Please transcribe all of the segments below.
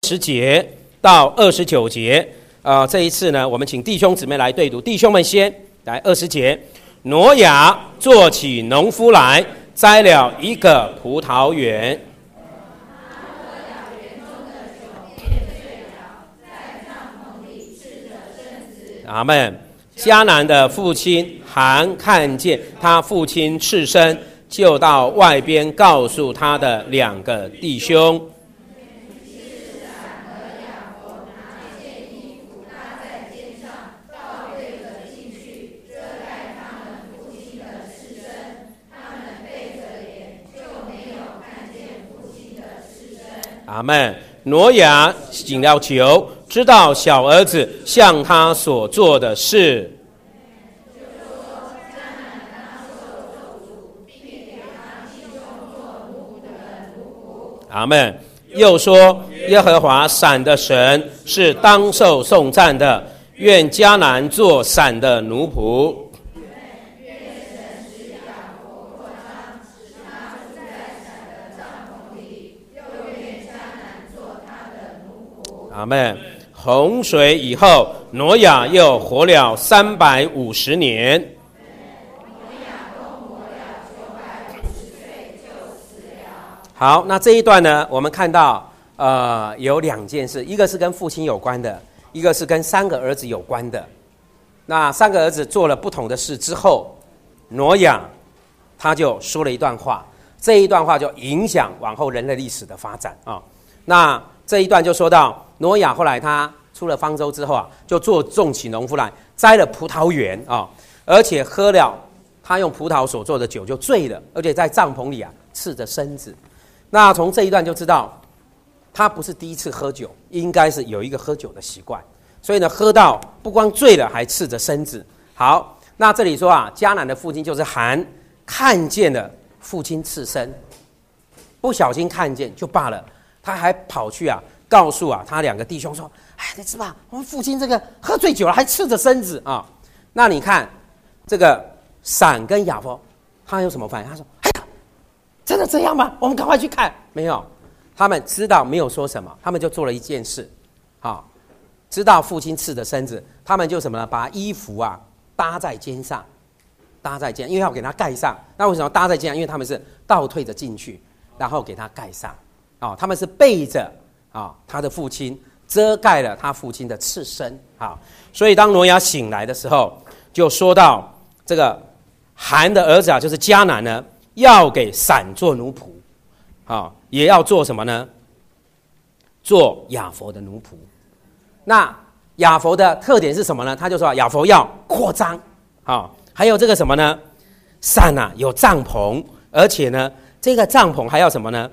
10节到29节。这一次呢，我们请弟兄姊妹来对读。弟兄们先来20节。挪亚做起农夫来，栽了一个葡萄园。阿们。迦南的父亲韩看见他父亲赤身，就到外边告诉他的2个弟兄。阿们。挪亚醒了酒，知道小儿子向他所做的事。阿们。又说，耶和华闪的神是当受颂赞的，愿迦南做闪的奴仆。阿们。洪水以后，挪亚又活了350年。好，那这一段呢，我们看到有2件事，一个是跟父亲有关的，一个是跟3个儿子有关的。那3个儿子做了不同的事之后，挪亚他就说了一段话，这一段话就影响往后人类历史的发展啊。那这一段就说到，挪亚后来他出了方舟之后就种起农夫来，栽了葡萄园而且喝了他用葡萄所做的酒就醉了，而且在帐篷里赤着身子。那从这一段就知道，他不是第一次喝酒，应该是有一个喝酒的习惯，所以呢，喝到不光醉了，还赤着身子。好，那这里说迦南的父亲就是韩，看见了父亲赤身，不小心看见就罢了，他还跑去告诉他2个弟兄说：“哎，你知道我们父亲这个喝醉酒了，还赤着身子啊。”那你看这个闪跟亚伯，他有什么反应？他说：“哎呀，真的这样吗？我们赶快去看。”没有，他们知道没有说什么，他们就做了一件事，知道父亲赤着身子，他们就什么呢？把衣服搭在肩上，因为要给他盖上。那为什么搭在肩上？因为他们是倒退着进去，然后给他盖上。他们是背着他的父亲，遮盖了他父亲的赤身。所以当挪亚醒来的时候，就说到这个韩的儿子就是迦南呢，要给闪做奴仆，也要做什么呢？做亚佛的奴仆。那亚佛的特点是什么呢？他就说亚佛要扩张，还有这个什么呢？闪有帐篷，而且呢，这个帐篷还要什么呢？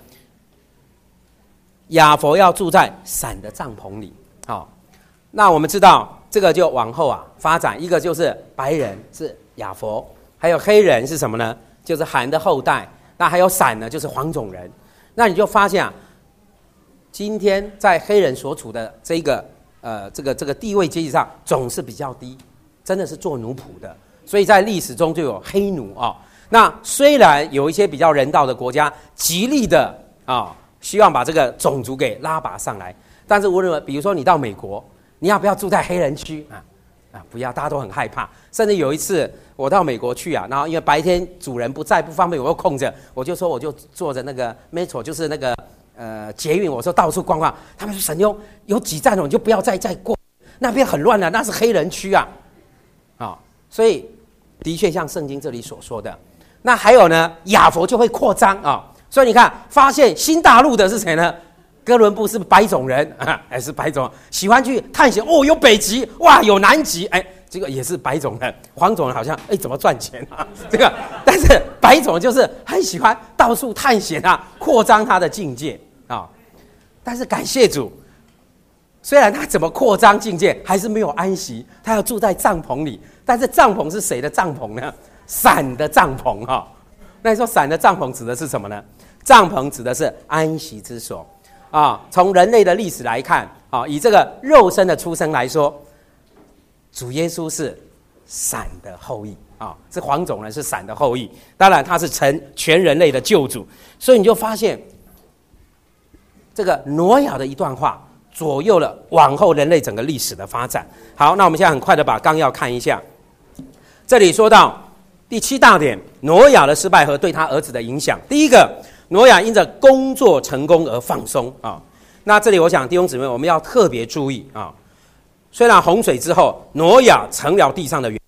亚佛要住在闪的帐篷里。那我们知道这个就往后发展，一个就是白人是亚佛，还有黑人是什么呢？就是韩的后代。那还有闪呢，就是黄种人。那你就发现今天在黑人所处的这个地位阶级上总是比较低，真的是做奴仆的。所以在历史中就有黑奴那虽然有一些比较人道的国家极力的希望把这个种族给拉拔上来，但是无论比如说你到美国，你要不要住在黑人区不要，大家都很害怕。甚至有一次我到美国去然后因为白天主人不在不方便，我又空着，我就坐着那个 metro， 就是那个捷运，我说到处逛逛。他们说沈妞有几站你就不要再过，那边很乱了，那是黑人区所以的确像圣经这里所说的。那还有呢，亚佛就会扩张所以你看，发现新大陆的是谁呢？哥伦布是白种人是白种，喜欢去探险有北极，哇，有南极，这个也是白种人。黄种人好像怎么赚钱这个，但是白种就是很喜欢到处探险扩张他的境界但是感谢主，虽然他怎么扩张境界，还是没有安息，他要住在帐篷里。但是帐篷是谁的帐篷呢？闪的帐篷那你说闪的帐篷指的是什么呢？帐篷指的是安息之所从人类的历史来看以这个肉身的出生来说，主耶稣是闪的后裔是黄种人，是闪的后裔。当然他是全人类的救主。所以你就发现这个挪亚的一段话左右了往后人类整个历史的发展。好，那我们现在很快的把纲要看一下。这里说到第7大点，挪亚的失败和对他儿子的影响。第一个，挪亚因着工作成功而放松啊。那这里我想弟兄姊妹，我们要特别注意啊。虽然洪水之后，挪亚成了地上的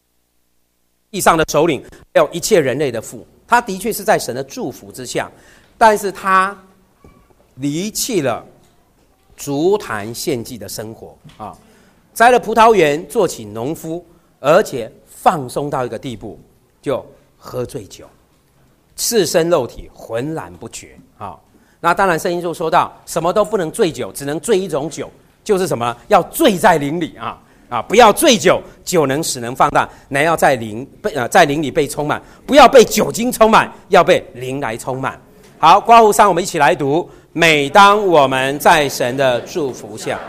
首领，还有一切人类的父，他的确是在神的祝福之下，但是他离弃了足坛献祭的生活啊，摘了葡萄园，做起农夫，而且放松到一个地步，就喝醉酒，赤身肉体，浑然不觉啊。那当然，圣经就说到，什么都不能醉酒，只能醉一种酒，就是什么？要醉在灵里啊！不要醉酒，酒能使人放荡，乃要在灵里被充满，不要被酒精充满，要被灵来充满。好，括弧3，我们一起来读：每当我们在神的祝福下。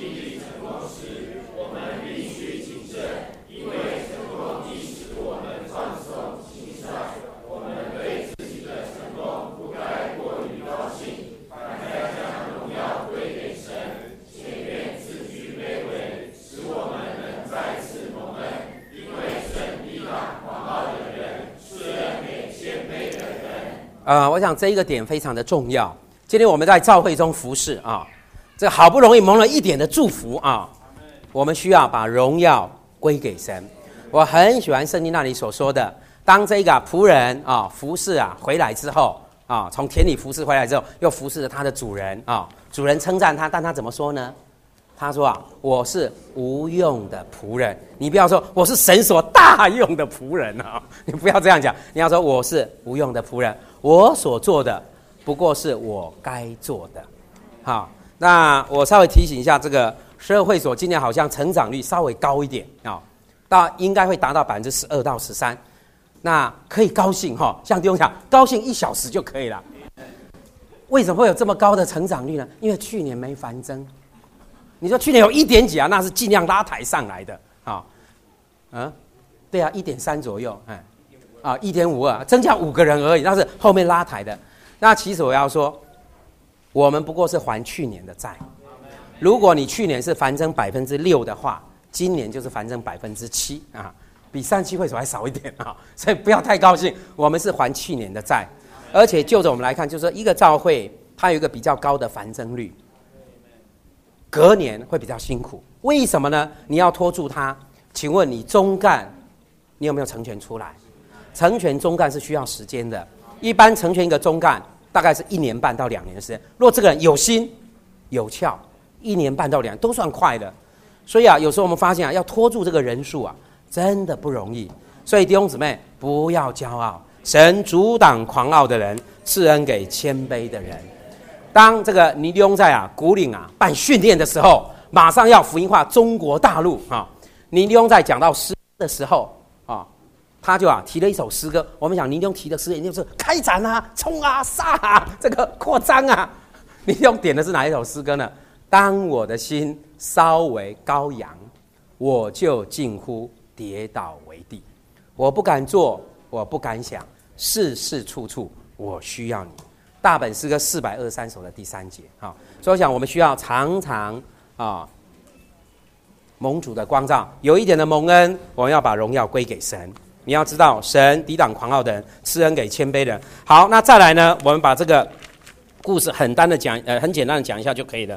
我想这一个点非常的重要。今天我们在教会中服侍啊，这好不容易蒙了一点的祝福啊，我们需要把荣耀归给神。我很喜欢圣经那里所说的，当这个仆人啊服侍回来之后啊，从田里服侍回来之后，又服侍了他的主人啊，主人称赞他，但他怎么说呢？他说我是无用的仆人。你不要说我是神所大用的仆人啊，你不要这样讲，你要说我是无用的仆人，我所做的不过是我该做的。好，那我稍微提醒一下，这个社会所今年好像成长率稍微高一点啊，应该会达到12%到13%，那可以高兴哈，像弟兄讲，高兴1小时就可以了。为什么会有这么高的成长率呢？因为去年没繁增。你说去年有1点几啊，那是尽量拉抬上来的对啊，1.3左右，1.52，增加5个人而已，那是后面拉抬的。那其实我要说，我们不过是还去年的债。如果你去年是繁增6%的话，今年就是繁增7%啊，比37会所还少一点啊，所以不要太高兴，我们是还去年的债。而且就着我们来看，就是说一个教会它有一个比较高的繁增率，隔年会比较辛苦。为什么呢？你要拖住它。请问你中干，你有没有成全出来？成全中干是需要时间的，一般成全一个中干大概是1年半到2年的时间。如果这个人有心有窍，1年半到2年都算快的。所以有时候我们发现要拖住这个人数真的不容易。所以弟兄姊妹，不要骄傲，神阻挡狂傲的人，赐恩给谦卑的人。当这个尼利翁在古岭办训练的时候，马上要福音化中国大陆尼利翁在讲到诗的时候他就提了一首诗歌。我们讲尼利翁提的诗歌一定是开展冲杀这个扩张尼利翁点的是哪一首诗歌呢？当我的心稍微高扬，我就近乎跌倒为地。我不敢做，我不敢想，事事处处我需要你。大本诗歌423首的第3节所以我想我们需要常常蒙主的光照，有一点的蒙恩，我们要把荣耀归给神。你要知道，神抵挡狂傲的人，赐恩给谦卑人。好，那再来呢，我们把这个故事很简单的讲一下就可以了。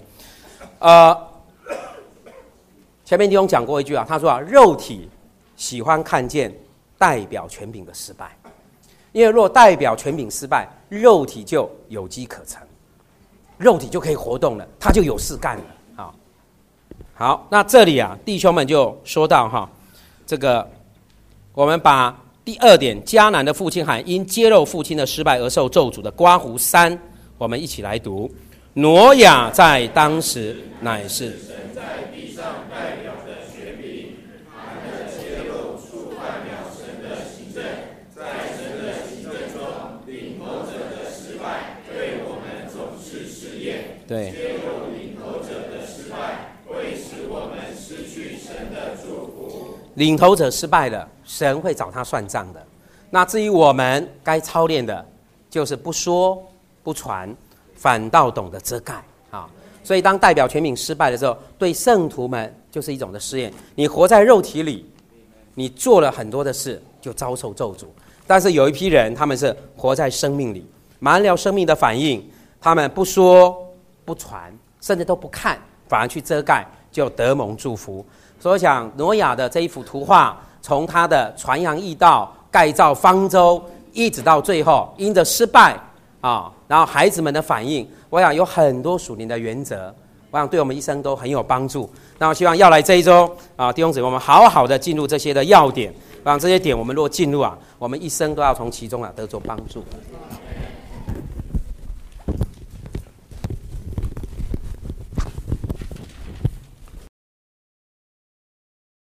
前面弟兄讲过一句他说肉体喜欢看见代表权柄的失败，因为若代表权柄失败，肉体就有机可乘，肉体就可以活动了，他就有事干了好，那这里弟兄们就说到这个我们把第2点，迦南的父亲喊因揭露父亲的失败而受咒诅的括弧3，我们一起来读。挪亚在当时乃是神在地上代表的权柄，他的揭露触犯了神的行政，在神的行政中领头者的失败对我们总是试验，对，揭露领头者的失败会使我们失去神的祝福。领头者失败了，神会找他算账的。那至于我们该操练的，就是不说不传，反倒懂得遮盖所以当代表权柄失败的时候，对圣徒们就是一种的试验。你活在肉体里，你做了很多的事，就遭受咒诅。但是有一批人，他们是活在生命里，满了生命的反应，他们不说不传，甚至都不看，反而去遮盖，就得蒙祝福。所以我想挪亚的这一幅图画，从他的传扬义道、盖造方舟，一直到最后因着失败然后孩子们的反应，我想有很多属灵的原则，我想对我们一生都很有帮助。那我希望要来这一周弟兄姊妹，我们好好的进入这些的要点，我想这些点我们若进入我们一生都要从其中得着帮助。